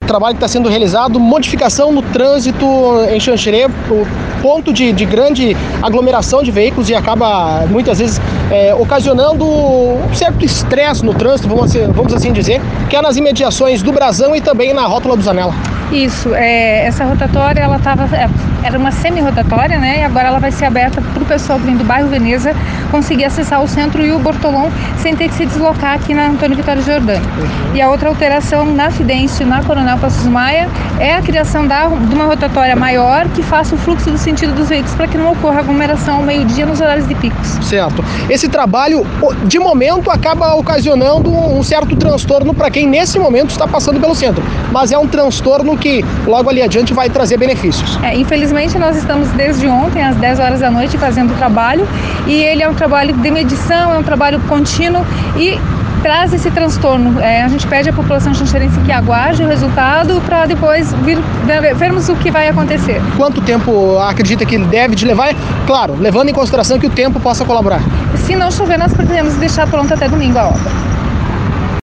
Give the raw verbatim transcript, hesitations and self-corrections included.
trabalho que está sendo realizado, modificação no trânsito em Xanxerê, ponto de, de grande aglomeração de veículos e acaba muitas vezes é, ocasionando um certo estresse no trânsito, vamos, vamos assim dizer, que é nas imediações do Brasão e também na rótula do Zanella. Isso, é, essa rotatória, ela tava, é, era uma semi-rotatória, né, e agora ela vai ser aberta para o pessoal vindo do bairro Veneza conseguir acessar o centro e o Bortolom sem ter que se deslocar aqui na Antônio Vitório Jordânia. Uhum. E a outra alteração na Fidêncio, na Coronel Passos Maia, é a criação da, de uma rotatória maior que faça o fluxo do sentido dos veículos para que não ocorra aglomeração ao meio-dia nos horários de picos. Certo. Esse trabalho, de momento, acaba ocasionando um certo transtorno para quem nesse momento está passando pelo centro, mas é um transtorno que logo ali adiante vai trazer benefícios. É, infelizmente nós estamos desde ontem às dez horas da noite fazendo o trabalho e ele é um trabalho de medição, é um trabalho contínuo e traz esse transtorno. É, a gente pede à população xanxerense que aguarde o resultado para depois vir, vermos o que vai acontecer. Quanto tempo acredita que deve de levar? Claro, levando em consideração que o tempo possa colaborar. Se não chover, nós pretendemos deixar pronta até domingo a obra.